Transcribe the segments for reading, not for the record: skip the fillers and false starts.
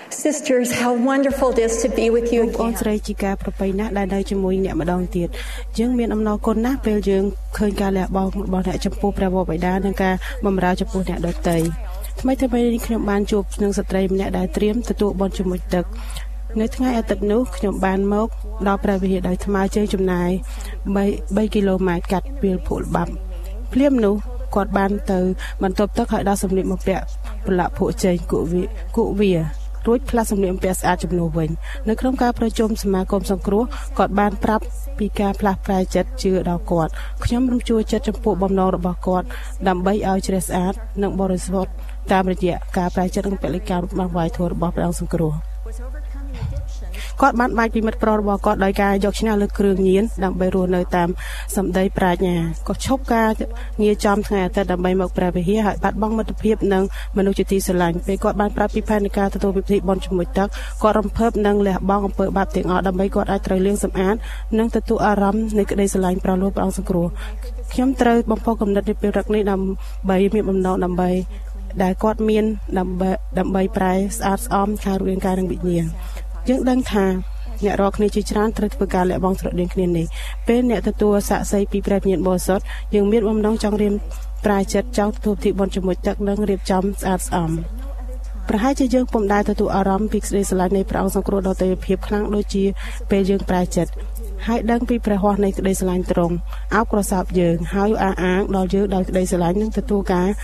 Sisters, how wonderful it is to be with you បងស្រីជាការប្រពៃណាស់ដែលនៅជាមួយអ្នកម្ដងទៀតយើងមានអំណរគុណណាស់ពេលយើងឃើញការលះបង់របស់អ្នកចំពោះព្រះវរបិតានិងការបម្រើចំពោះអ្នកដទៃថ្មីនេះខ្ញុំបានជួបនឹងស្ត្រីម្នាក់ដែលត្រៀមទទួលបុណ្យជាមួយទឹកនៅថ្ងៃអាទិត្យនោះខ្ញុំបានមកដល់ព្រះវិហារដោយថ្មើរជើងចំណាយ3គីឡូម៉ែត្រកាត់ពីលភក់ល្បាប់ភ្លាមនោះគាត់បានទៅបន្ទប់ទឹកឲ្យដល់សម្លៀកបំពាក់ប្រឡាក់ភក់ចេញគុវារួចផ្លាស់សម្លៀកបំពាក់ស្អាតចំនួនវិញនៅក្នុងការប្រជុំសមាគមសង្គ្រោះគាត់បានប្រាប់ពីការផ្លាស់ប្រែចិត្តជឿដល់គាត់ខ្ញុំរំជួលចិត្តចំពោះបំណងរបស់គាត់ដើម្បីឲ្យជ្រះស្អាតនិងបរិសុទ្ធតាមរយៈការប្រែចិត្តនិងពលិកម្មរបស់វាយធម៌របស់ព្រះអង្គសង្គ្រោះគាត់បានបាច់ពីមិត្តប្រុសរបស់គាត់ដោយការយកឈ្នះលើគ្រឿងញៀនដើម្បីរស់នៅតាមសម្ដីប្រាជ្ញាក៏ឈប់ការងារចំថ្ងៃអាទិត្យដើម្បីមកព្រះវិហារហើយបាត់បង់មិត្តភាពនិងមនុស្សជាទីស្រឡាញ់ពេលគាត់បានប្រាប់ពីផែនការទទួលពិធីបុណ្យជាមួយទឹកគាត់រំភើបនិងលះបង់អំពើបាបទាំងអស់ដើម្បីគាត់អាចត្រូវលាងសម្អាតនិងទទួលអារម្មណ៍នៃក្តីស្រឡាញ់ប្រលោះព្រះអង្គសង្គ្រោះខ្ញុំត្រូវបំផុសគំនិតពីពេលរឹកនេះដើម្បីមានបំណងដើម្បីដែលគាត់មានដើម្បីប្រែស្អាតស្អំខាងរូបរាងកាយនិងវិញ្ញាណយើងដឹងថាអ្នករាល់គ្នាជាច្រើនត្រូវធ្វើការលះបង់ស្រដៀងគ្នានេះពេលអ្នកទទួលសាក្សីពីព្រះវិញ្ញាណបរិសុទ្ធយើងមានបំណងចង់រៀនប្រែចិត្តចង់ទទួលពិធីបុណ្យជាមួយទឹកនិងរៀបចំស្អាតស្អំប្រហែលជាយើងពុំដែលទទួលអារម្មណ៍ពីក្តីស្រឡាញ់នៃព្រះអង្គសង្គ្រោះដ៏ទេវភាពខ្លាំងដូចជាពេលយើងប្រែចិត្តហើយដឹងពីព្រះហស្ថនៃក្តីស្រឡាញ់ទ្រង់អោបក្រសោបយើងហើយអះអាងដល់យើងដោយក្តីស្រឡាញ់និងទទួល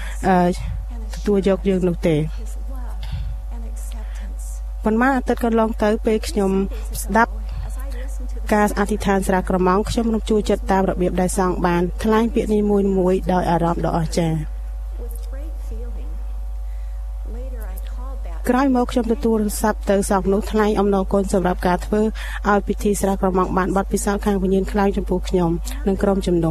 យកយើងនោះទេប៉ុន្មានអាទិត្យកន្លងទៅពេលខ្ញុំស្ដាប់ការអធិដ្ឋានស្រាក្រមងខ្ញុំរំជួលចិត្តតាមរបៀបដែលសង្ឃបានថ្លែងពាក្យនេះមួយដោយអារម្មណ៍ដ៏អស្ចារ្យក្រោយមកខ្ញុំទទួលរស័ព្ទទៅសង្ឃនោះថ្លែងអំណរគុណសម្រាប់ការធ្វើឲ្យពិធីស្រាក្រមងបានបត់ពិសោធន៍ខាងវិញ្ញាណខ្លាំងចំពោះខ្ញុំនិងក្រុមជំនុំ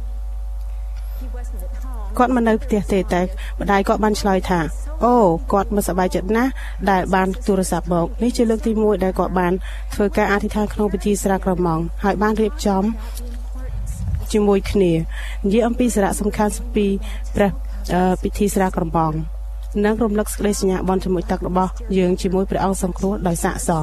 គាត់មិននៅផ្ទះទេតែម្ដាយគាត់បានឆ្លើយថាអូគាត់មិនសប្បាយចិត្តណាស់ដែលបានទូរស័ព្ទមកនេះជាលើកទី1ដែលគាត់បានធ្វើការអធិដ្ឋានក្នុងពិធីស្រាក្រមងហើយបានរៀបចំជាមួយគ្នានិយាយអំពីសារៈសំខាន់ពីព្រះពិធីស្រាក្រមងនិងរំលឹកសេចក្តីសញ្ញាបន់ជាមួយទឹករបស់យើងជាមួយព្រះអង្គសង្គ្រោះដោយសាកសម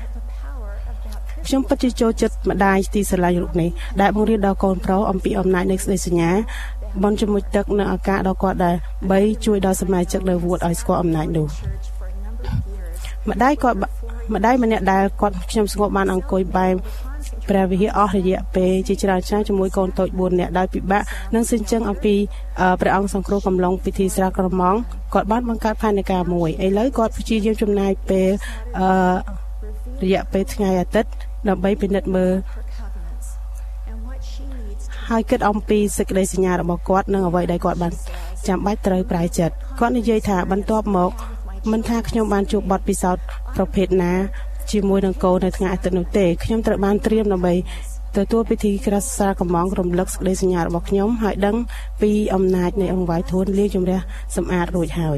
ខ្ញុំពិតជាចូលចិត្តម្ដាយទីស្រឡាញ់រូបនេះដែលបង្រៀនដល់កូនប្រុសអំពីអំណាចនៃសេចក្តីសញ្ញាបន់ជាមួយទឹកនិងឱកាសដល់គាត់ដែល3ជួយដល់សមាជិកនៅវត្តឲ្យស្គាល់អំណាចនោះម្ដាយម្នាក់ដែលគាត់ខ្ញុំស្ងប់បានអង្គុយបែបព្រះវិហារអស់រយៈពេលជាច្រើនឆ្នាំជាមួយកូនតូច4នាក់ដោយពិបាកនិងសិញ្ជឹងអំពីព្រះអង្គសង្គ្រោះកំឡុងពិធីស្រាក្រមងគាត់បានបង្កើតផែនការមួយឥឡូវគាត់ព្យាយាមចំណាយពេលរយៈពេលថ្ងៃអាទិត្យដើម្បីពិនិត្យមើលហើយគិតអំពីសេចក្តីសញ្ញារបស់គាត់និងអ្វីដែលគាត់បានចាំបាច់ត្រូវប្រែចិត្តគាត់និយាយថាបន្ទាប់មកមិនថាខ្ញុំបានជួបបទពិសោធន៍ប្រភេទណាជាមួយនឹងកូននៅថ្ងៃអាទិត្យនោះទេខ្ញុំត្រូវបានត្រៀមដើម្បីទទួលពិធីក្រាស្រាកំងរំលឹកសេចក្តីសញ្ញារបស់ខ្ញុំហើយដឹងពីអំណាចនៃអង្គវាយធួនលាងជម្រះសម្អាតរួចហើយ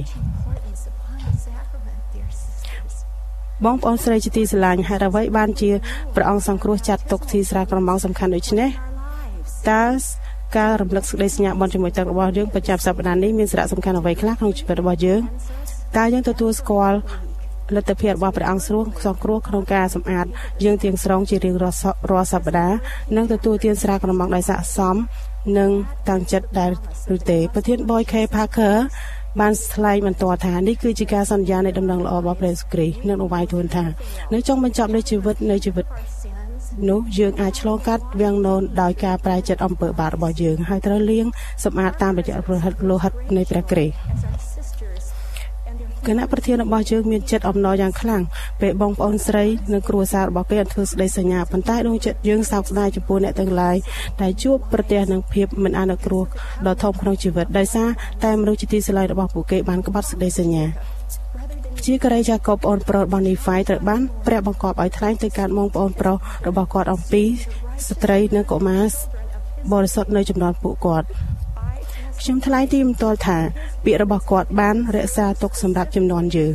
បងប្អូនស្រីជាទីស្រឡាញ់ហេតុអ្វីបានជាព្រះអង្គសង្គ្រោះចាត់ទុកទីស្រាក្រមងសំខាន់ដូច្នេះតើការរំលឹកសេចក្តីសញ្ញាបន់ជាមួយទឹករបស់យើងប្រចាំសប្តាហ៍នេះមានសារៈសំខាន់អ្វីខ្លះក្នុងជីវិតរបស់យើងតើយើងទទួលស្គាល់លទ្ធភាពរបស់ព្រះអង្គសង្គ្រោះក្នុងការសម្អាតយើងទាំងស្រុងជារៀងរាល់សប្តាហ៍និងទទួលទានស្រាក្រមងដោយស័ក្តិសមនិងតាំងចិត្តដែលឬទេប្រធាន Boy K Parker បានថ្លែងបន្តថានេះគឺជាការសន្យានៃដំណឹងល្អរបស់ព្រះយេស៊ូវគ្រីស្ទនិងអវាយធួនថានៅចុងបញ្ចប់នៃជីវិតនោះយើងអាចឆ្លងកាត់វាំងននដោយការប្រែចិត្តអំពើបាបរបស់យើងហើយត្រូវលាងសម្អាតតាមរយៈលោហិតនៃព្រះគ្រីស្ទគណៈប្រធានរបស់យើងមានចិត្តអំណរយ៉ាងខ្លាំងពេលបងប្អូនស្រីនិងគ្រួសាររបស់គេធ្វើសេចក្តីសញ្ញាប៉ុន្តែដួងចិត្តយើងសោកស្ដាយចំពោះអ្នកទាំងឡាយដែលជួបប្រទះនឹងភាពមិនអនុគ្រោះដ៏ធំក្នុងជីវិតដោយសារតែមនុស្សជាទីស្រឡាញ់របស់ពួកគេបានក្បត់សេចក្តីសញ្ញាជាកូរ៉េយ៉ាកូបប្អូនប្រុសរបស់នីហ្វាយត្រូវបានព្រះបង្គាប់ឲ្យថ្លែងទៅកាន់បងប្អូនប្រុសរបស់គាត់អំពីស្ត្រីនិងកុមារបរិសុទ្ធនៅចំនួនពួកគាត់ខ្ញុំថ្លែងទីបន្ទាល់ថាពាក្យរបស់គាត់បានរក្សាទុកសម្រាប់ចំនួនយើង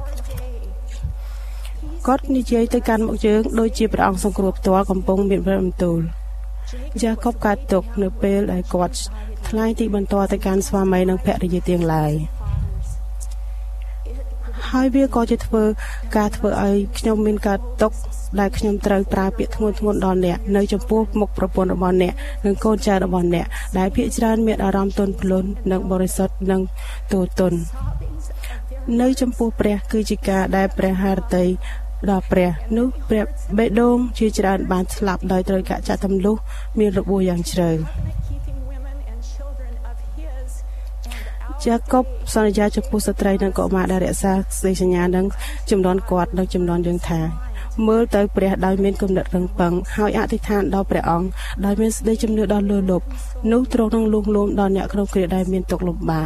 គាត់និយាយទៅកាន់មុខយើងដូចជាព្រះអង្គសង្គ្រោះផ្ទាល់កំពុងមានព្រះបន្ទូលយ៉ាកូបកាត់ទុកនៅពេលដែលគាត់ថ្លែងទីបន្ទាល់ទៅកាន់ស្វាមីនិងភរិយាទាំងឡាយហហើយវាក៏ជាធ្វើឲ្យខ្ញុំមានការຕົកដែលខ្ញុំត្រូវប្រើពាក្យធ្ងន់ៗដល់អ្នកនៅចំពោះមុខប្រពន្ធរបស់អ្នកនិងកូនចៅរបស់អ្នកដែលភាគច្រើនមានអារម្មណ៍ទន់ភ្លន់និងបរិសុទ្ធនិងទូទន់នៅចំពោះព្រះគឺជាការដែលព្រះハរតីដល់ព្រះនោះព្រះបេដងជាច្រើនបានស្លាប់ដោយត្រូវការចាក់ទម្លុះមានរបួសយ៉ាងជ្រៅយ៉ាកុបសន្យាចំពោះស្ត្រីនិងកុមារដែលរក្សាសេចក្ដីសញ្ញានឹងចំនួនគាត់និងចំនួនយើងថាមើលទៅព្រះដោយមានគំនិតរឹងប៉ឹងហើយអធិដ្ឋានដល់ព្រះអង្គដោយមានសេចក្ដីជំនឿដ៏លើសលប់នោះទ្រង់នឹងលួងលោមដល់អ្នកក្នុងគ្រាដែលមានទុក្ខលំបាក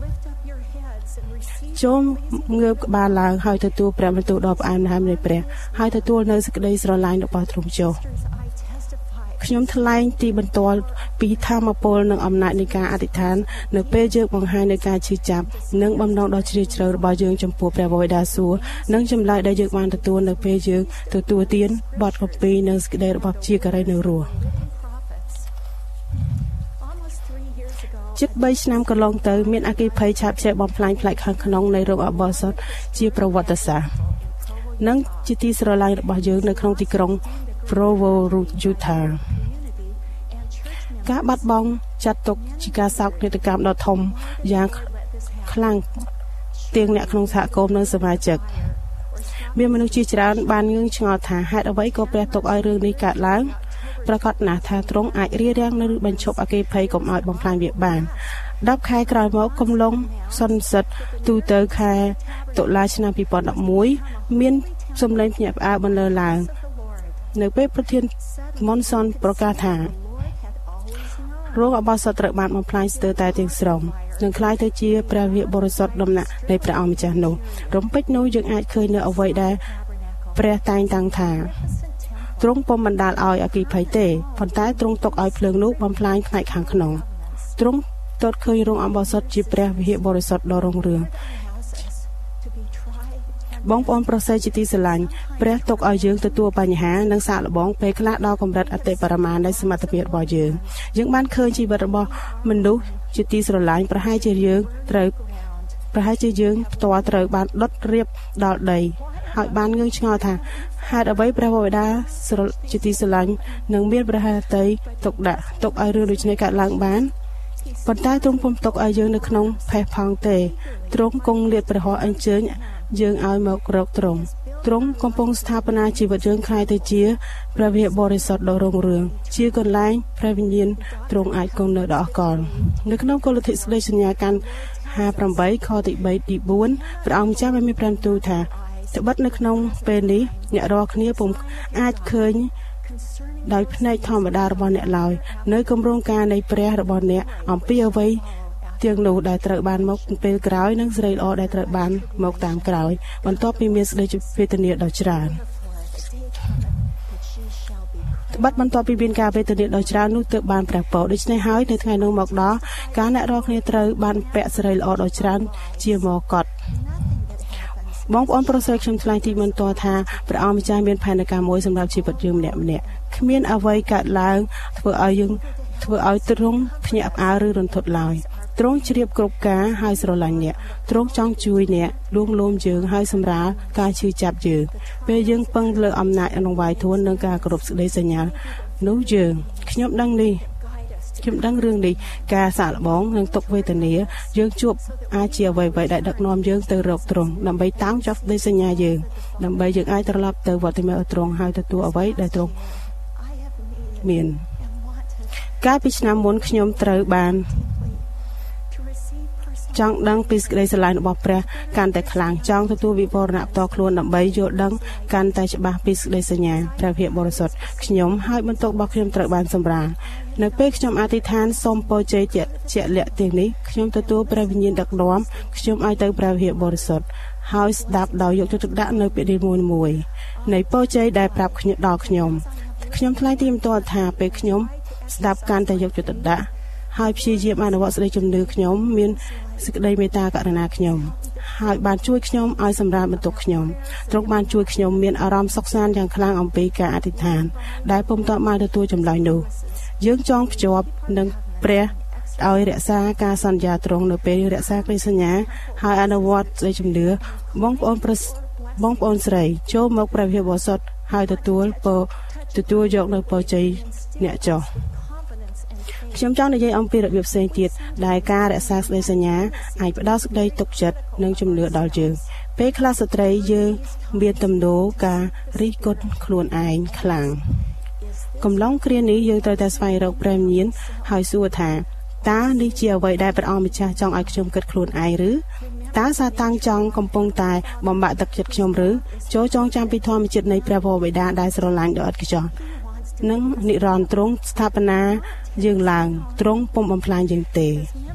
ចូលងើបក្បាលឡើងហើយទទួលព្រះបន្ទូលដ៏ផ្អែមល្ហែមនៃព្រះហើយទទួលនៅសេចក្ដីស្រឡាញ់របស់ទ្រង់ចុះខ្ញុំថ្លែងទីបន្ទាល់ពីធម៌ពលនិងអំណាចនៃការអធិដ្ឋាននៅពេលយើងបង្ហាញនៅការឈឺចាប់និងបំណងដ៏ជ្រាលជ្រៅរបស់យើងចំពោះព្រះបិតាសួគ៌និងចម្លើយដែលយើងបានទទួលនៅពេលយើងទទួលទានបទគម្ពីរនិងសេចក្ដីរបស់ជាការីនៅរស់ជិត3ឆ្នាំកន្លងទៅមានអគ្គិភ័យឆាបឆេះបំផ្លាញផ្នែកខាងក្នុងនៃរោងអបអរសុតជាប្រវត្តិសាស្ត្រនិងជាទីស្រឡាញ់របស់យើងនៅក្នុងទីក្រុងProvo Utah ការបាត់បង់ចាត់ទុកជាការសោកនាដកម្មដ៏ធំយ៉ាងខ្លាំងទាំងអ្នកក្នុងសហគមន៍និងសមាជិកមានមនុស្សជាច្រើនបានងឿងឆ្ងល់ថាហេតុអ្វីក៏ព្រះទុកឲ្យរឿងនេះកើតឡើងប្រកាសណាស់ថាទ្រង់អាចរារាំងឬបញ្ឈប់អគ្គិភ័យកុំឲ្យបំផ្លាញវាបាន10ខែក្រោយមកកំឡុងសន្និសីទទូទៅខែតុលាឆ្នាំ2011មានសម្លេងភ្ញាក់ផ្អើលបន្លឺឡើងនៅពេលប្រធានមុនសនប្រកាសថារោងអបអរសុតត្រូវបានបំផ្លាញស្ទើរតែទាំងស្រុងនឹងคล้ายទៅជាព្រះវិហារបរិសុទ្ធដំណាក់នៃព្រះអង្គម្ចាស់នោះរំពេចនោះយើងអាចឃើញនៅអ្វីដែលព្រះតែងតាំងថាទ្រង់ពុំបណ្ដាលឲ្យអគ្គិភ័យទេប៉ុន្តែទ្រង់ទុកឲ្យភ្លើងនោះបំផ្លាញផ្នែកខាងក្នុងទ្រង់ទតឃើញរោងអបអរសុតជាព្រះវិហារបរិសុទ្ធដ៏រុងរឿងបងប្អូនប្រុសស្រីជាទីស្រឡាញ់ព្រះទុកឲ្យយើងទទួលបញ្ហានិងសាកល្បងពេលខ្លះដល់កម្រិតអតិបរមានៃសមត្ថភាពរបស់យើងបានឃើញជីវិតរបស់មនុស្សជាទីស្រឡាញ់ប្រហែលជាយើងផ្ទាល់ត្រូវបានដុតរៀបដល់ដីហើយបានងឿងឆ្ងល់ថាហេតុអ្វីព្រះបិតាជាទីស្រឡាញ់នឹងមានព្រះハរតីទុកឲ្យរឿងដូចនេះកើតឡើងបានប៉ុន្តែទ្រង់ពុំទុកឲ្យយើងនៅក្នុងផេះផង់ទេទ្រង់គង់លាតព្រះហស្ថអញ្ជើញយើងឲ្យមករកទ្រង់កំពុងស្ថាបនាជីវិតយើងខ្លាយទៅជាព្រះវិហារបរិសុទ្ធដ៏រុងរឿងជាកន្លែងព្រះវិញ្ញាណទ្រង់អាចគង់នៅដល់អកលនៅក្នុងគោលលទ្ធិសេចក្តីសញ្ញាកាន់58ខទី3ទី4ព្រះអង្គម្ចាស់បានមានព្រះបន្ទូលថាត្បិតនៅក្នុងពេលនេះអ្នករាល់គ្នាពុំអាចឃើញដោយភ្នែកធម្មតារបស់អ្នកឡើយនៅគម្រោងការនៃព្រះរបស់អ្នកអំពីអ្វីទាំងនោះដែលត្រូវបានមកពេលក្រោយនិងសេរីល្អដែលត្រូវបានមកតាមក្រោយបន្ទាប់ពីមានសេចក្តីវេទនាដ៏ច្រើនត្បិតបន្ទាប់ពីមានការវេទនាដ៏ច្រើននោះទើបបានព្រះពរដូច្នេះហើយនៅថ្ងៃនោះមកដល់ការអ្នករាល់គ្នាត្រូវបានពាក់សេរីល្អដ៏ច្រើនជាមកតបងប្អូនប្រុសស្រីខ្ញុំថ្លែងទីបន្ទាល់ថាព្រះអង្គម្ចាស់មានផែនការមួយសម្រាប់ជីវិតយើងម្នាក់គ្មានអ្វីកើតឡើងធ្វើឲ្យទ្រង់ភ្ញាក់ផ្អើលឬរន្ធត់ឡើយទ្រង់ជ្រាបគ្រប់ការហើយស្រឡាញ់អ្នកទ្រង់ចង់ជួយអ្នកលួងលោមយើងហើយសម្រាលការឈឺចាប់យើងពេលយើងពឹងលើអំណាចអនុវាយធួននិងការគោរពសេចក្តីសញ្ញានោះខ្ញុំដឹងរឿងនេះការសាកល្បងនិងទុក្ខវេទនាយើងជួបអាចជាអ្វីៗដែលដឹកនាំយើងទៅរកទ្រង់ដើម្បីតាមចុះសេចក្តីសញ្ញាយើងដើម្បីយើងអាចត្រឡប់ទៅវត្តមានទ្រង់ហើយទទួលអ្វីដែលទ្រង់មានកាលពីឆ្នាំមុនខ្ញុំត្រូវបានចង់ដឹងពីសេចក្តីស្រឡាញ់របស់ព្រះកាន់តែខ្លាំងចង់ទទួលវិវរណៈផ្ទាល់ខ្លួនដើម្បីយល់ដឹងកាន់តែច្បាស់ពីសេចក្តីសញ្ញាព្រះវិហារបរិសុទ្ធខ្ញុំហើយបន្ទុករបស់ខ្ញុំត្រូវបានសម្រាលនៅពេលខ្ញុំអធិដ្ឋានសូមពរជ័យជាក់លាក់ទាំងនេះខ្ញុំទទួលព្រះវិញ្ញាណដឹកនាំខ្ញុំឲ្យទៅព្រះវិហារបរិសុទ្ធហើយស្ដាប់ដោយយកចិត្តទុកដាក់នៅពាក្យមួយនៃពរជ័យដែលប្រាប់ដល់ខ្ញុំថ្លែងទីបន្ទាល់ថាពេលខ្ញុំស្ដាប់កាន់តែយកចិត្តទុកដាក់ហើយព្យាយាមអនុវត្តសេចក្តីជំនឿខ្ញុំមានសេចក្តីមេត្តាករុណាខ្ញុំហើយបានជួយខ្ញុំឲ្យសម្រាលបន្ទុកខ្ញុំទ្រង់បានជួយខ្ញុំមានអារម្មណ៍សុខសាន្តយ៉ាងខ្លាំងអំពីការអធិដ្ឋានដែលពុំតបបានទទួលចម្លើយនោះយើងចងភ្ជាប់នឹងព្រះឲ្យរក្សាការសន្យាទ្រង់នៅពេលរក្សាក្តីសន្យាហើយអនុវត្តសេចក្តីជំនឿបងប្អូនស្រីចូលមកព្រះវិហារបរិសុទ្ធហើយទទួលយកនៅពរជ័យអ្នកចុះខ្ញុំចង់និយាយអំពីរបៀបផ្សេងទៀតដែលការរក្សាសេចក្តីសញ្ញាអាចផ្ដល់សេចក្តីទុកចិត្តនិងជំនឿដល់យើងពេលខ្លះស្ត្រីយើងមានទំនោរការរិះគន់ខ្លួនឯងខ្លាំងកំឡុងគ្រានេះយើងត្រូវតែស្វែងរកព្រះវិញ្ញាណហើយសួរថាតើនេះជាអ្វីដែលព្រះអង្គម្ចាស់ចង់ឲ្យខ្ញុំគិតខ្លួនឯងឬតើសាតាំងចង់កំពុងតែបំបាក់ទឹកចិត្តខ្ញុំឬចូលចងចាំពីធម្មជាតិនៃព្រះវរបិតាដែលស្រឡាញ់ដ៏ឥតខ្ចោះនិងនិរន្តរ៍ទ្រង់ស្ថាបនាយើងឡើងទ្រង់ពុំបំផ្លាញយើងទេ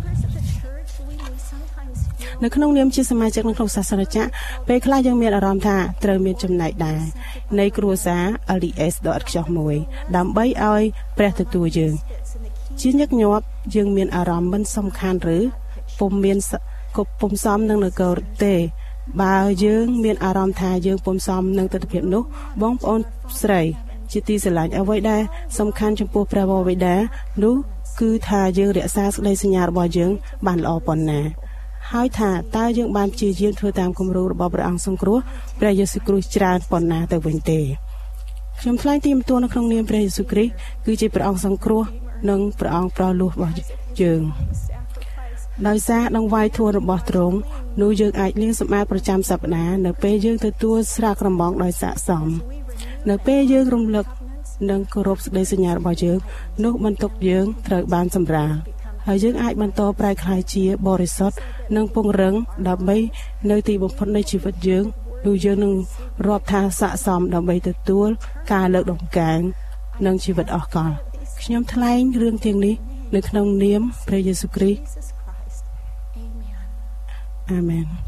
នៅក្នុងនាមជាសមាជិកក្នុងសាសនាចក្រពេលខ្លះយើងមានអារម្មណ៍ថាត្រូវមានចំណែកដែរនៃគ្រួសារ LDS ដ៏ឥតខ្ចោះមួយដើម្បីឲ្យព្រះទទួលយើងជាញឹកញាប់យើងមានអារម្មណ៍មិនសំខាន់ឬពុំសមនឹងនគរទេបើយើងមានអារម្មណ៍ថាយើងពុំសមនឹងទិដ្ឋភាពនោះបងប្អូនស្រីជាទីស្រឡាញ់អ្វីដែលសំខាន់ចំពោះព្រះវរបិតានោះគឺថាយើងរក្សាសេចក្តីសញ្ញារបស់យើងបានល្អប៉ុណ្ណាហើយថាតើយើងបានព្យាយាមធ្វើតាមគំរូរបស់ព្រះអង្គសង្គ្រោះព្រះយេស៊ូវគ្រីស្ទច្រើនប៉ុណ្ណាទៅវិញទេខ្ញុំថ្លែងទីមទួនៅក្នុងនាមព្រះយេស៊ូវគ្រីស្ទគឺជាព្រះអង្គសង្គ្រោះនិងព្រះអង្គប្រោសលោះរបស់យើងដោយសារដង្វាយធម៌របស់ទ្រង់នោះយើងអាចលាងសម្អាតប្រចាំសប្តាហ៍នៅពេលយើងទទួលស្រាក្រមងដោយស័ក្តិសមនៅពេលយើងរំលឹកនិងគោរពសេចក្តីសញ្ញារបស់យើងនោះបន្ទុកយើងត្រូវបានសម្រាលហើយយើងអាចបន្តប្រែក្លាយជាបរិសុទ្ធនិងពង្រឹងដើម្បីនៅទីបំផុតនៃជីវិតយើងនោះយើងនឹងរាប់ថាស័ក្តិសមដើម្បីទទួលការលើកដំកើងនិងជីវិតអស់កលខ្ញុំថ្លែងរឿងទាំងនេះនៅក្នុងនាមព្រះយេស៊ូវគ្រីស្ទអាមែន